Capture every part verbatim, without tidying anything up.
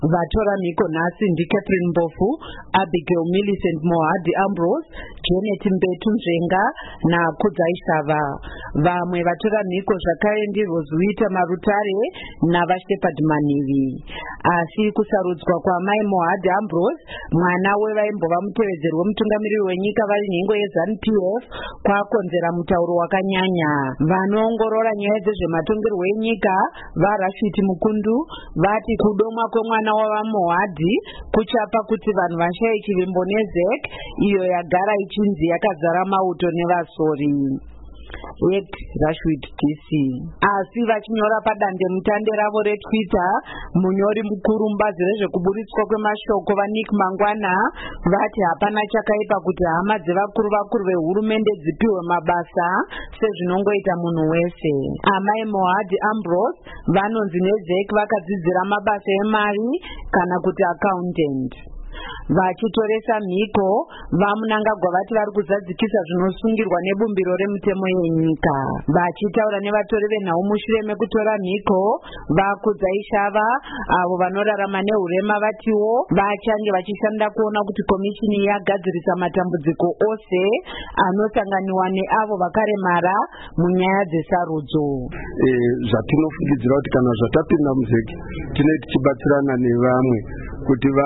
Vatora mhiko nhasi ndiCatherine Mbofu, Abigail Millicent Mohadi Ambrose, Janet Mbetu Nzvenga naKudzai Shava. Vamwe vatora mhiko zvakare ndiRozuita Marutare naVashepard Manivi. Asi kusarudzwa kwaMai Mohadi Ambrose, mwana wevaimbova mutevedzeri wemutungamiriri wenyika vari nhengo yeZANU-P F, kwakonzera mutauro wakanyanya. Vanoongorora nyaya dzezvematongerwo enyika vaRashid Mukundu vati kudomwa kwemwana wava Mohadi kuchapa kuti vanhu vashaye chivimbo neZEC, iyo yagara ichinzi yakazara mauto nevasori. Yet Rashid D C. Asi vachinyora padande mutande ravo reTwitter, munyori mukuru mubazi rezvekuburitswa kwemashoko vaNick Mangwana vati hapana chakaipa kuti hama dzevakuru vakuru vehurumende dzipiwe mabasa sezvinongoita munhu wese. Amai Mohadi Ambrose vanonzi neZEC vakadzidzira mabasa emari kana kuti accountant. Vachitoresa mhiko, vamunangagwa vati vari kuzadzikisa zvinosungirwa nebumbiro remutemo yenyika. Vachitaura nevatori venhau mushure mekutora mhiko, vaKudzai Shava avo vanorarama nehurema vatiwo vachange vachishanda kuona kuti komishini yagadzirisa matambudziko ose anosanganiwa neavo vakaremara munyaya dzesarudzo. Zvatinofungidzira kuti kana zvatapinda muZEC tinenge tichibatsirana nevamwe kuti va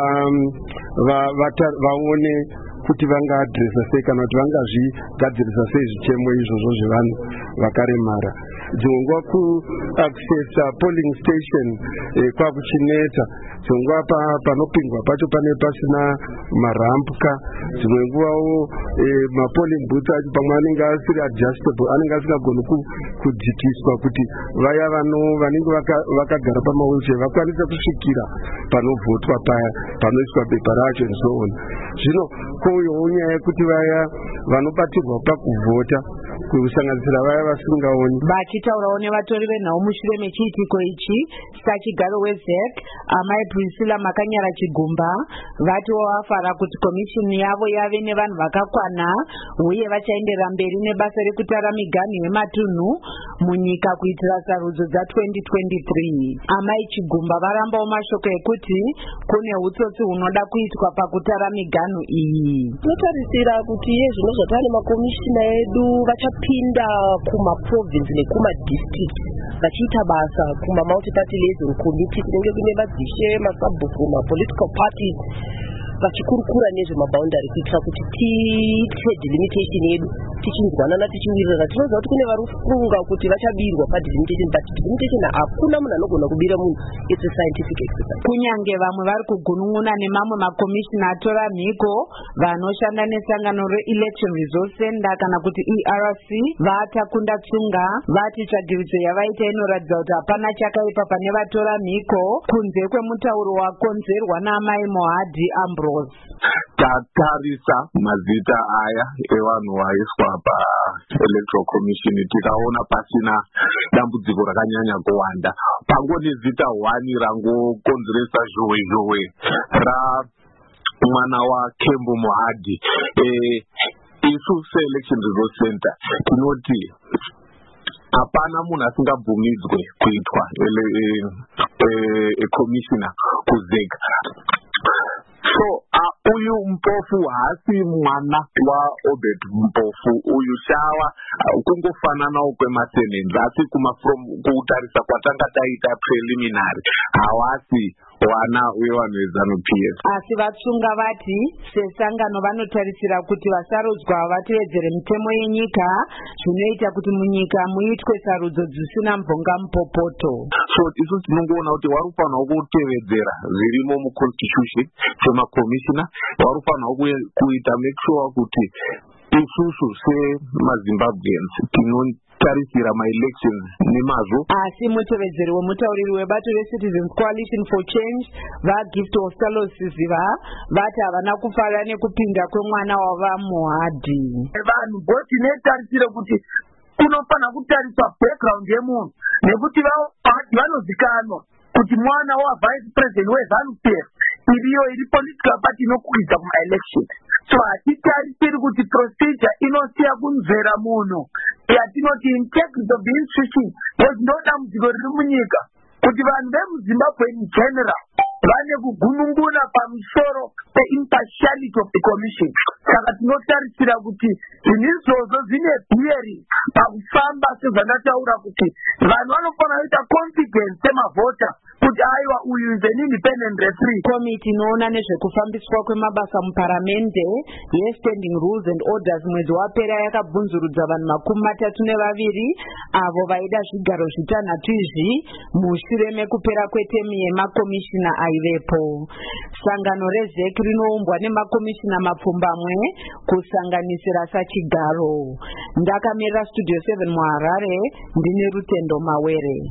vaone kuti vangaadresa sei kana kuti vangazvigadzirisa sei zvichemo izvozvo zvevanhu vakaremara. Dzimwe nguva kuaccessa polling station eh, kwakuchineta, dzimwe nguva pa, panopindwa pacho pane pasina marampuka, dzimwe nguvawo eh, mapolling booth acho pamwe anenge asiri adjustable, anenge asingagoni kudzikiswa kuti vaya vano vanenge vakagara vaka pamawheelchair vakwanise kusvikira panovhotwa paya panoiswa bepa racho and so on. Zvino kouyowo nyaya yekuti vaya vanobatirwa pakuvhota kusanganisira vaya vasingaoni. Vachitaurawo nevatori venhau mushure mechiitiko ichi, sachigaro weZEC Amai Priscilla Makanyara Chigumba vatiwo vafara kuti komishini yavo yave nevanhu vakakwana uye vachaenderera mberi nebasa rekutara miganhu yematunhu munyika kuitira sarudzo dza-twenty twenty-three. Amai Chigumba varambawo mashoko ekuti kune hutsotsi hunoda kuitwa pakutara miganhu iyi. Tinotarisira kuti yezvino zvatane makomishina edu vachapinda kumaprovince nekumadistrict vachiita basa kuma-multi-party liaison committee kunenge kune madzishe, masabhuku, mapolitical parties vachikurukura nezvemaboundary kuitira kuti tiite delimitation yedu tichinzwanana tichiwirirana. Tinoziva kuti kune vari kufunga kuti vachabirwa padelimitation, but delimitation hakuna munhu anogona kubira munhu, it's a scientific exercise. Kunyange vamwe vari kugunun'una nemamwe makomishina atora mhiko vanoshanda nesangano re-Election Resource Center kana kuti E R C vatakunda tsunga vati tsvagiridzo yavaita inoratidza kuti hapana chakaipa pane vatora mhiko kunze kwemutauro wakonzerwa naMai Mohadi Ambrose. Tatarisa mazita aya evanhu vaiswa paElectoral Commission tikaona pasina dambudziko rakanyanya kuwanda. Pangoni zita one rangokonzeresa zhowe zhowe ra mwana waKembo Mohadi. Eh, isu seElection Resource Center tinoti hapana munhu asingabvumidzwe kuitwa commissioner kuZEC. So uh, uyu Mpofu haasi mwana waObed Mpofu, uyu Shava uh, kungofananawo kwemasenenzi, asi kuma from kutarisa kwatanga taita preliminary hawasi wana wevanhu veZANU-P F. Asi vatsunga vati sesangano vanotarisira kuti vasarudzwa vatevedzere mitemo yenyika zvinoita kuti munyika muitwe sarudzo dzisina mbonga mupopoto. So isu tinongoona kuti warufanwa kutevedzera zvirimo muconstitution semakomishina, warufanwa kuita make sure kuti isusu semaZimbabweans tinotarisira ma-elections nemazvo. Asi mutevedzeri wemutauriri webato reCitizens Coalition for Change vaGift Osalos Ziva vati havana kufara nekupinda kwemwana wava Mohadi. Vanhu boti netarisire kuti kunofana kutariswa background yemunhu nekuti vaHadi vanozikanwa kuti mwana waVice President weZANU-P F iriyo iri political party inokwidza kuma-election. So hatitarisiri kuti procedure inosiya kunzvera munhu yatinoti integrity of the institution yezvinodambudziko riri munyika kuti vanhu vemuZimbabwe in general vane kugununguna pamusoro peimpartiality of the commission. Saka tinotarisira kuti zvinhu izvozvo zvine bearing pakufamba sezvandataura kuti vanhu vanofanira kuita confidence semavhota kuti aiwa uyu is an independent referee. Komiti inoona nezvekufambiswa kwemabasa muparamende yeStanding Rules and Orders mwezi wapera yakabvunzurudza vanhu makumi matatu nevaviri avo vaida zvigaro zvitanhatu izvi mushure mekupera kwetemu yemakomishina aivepo. Sangano rezek rinoumbwa nemakomishina mapfumbamwe kusanganisira Sachigaro. Ndakamirira Studio seven muHarare, ndine Rutendo Mawere.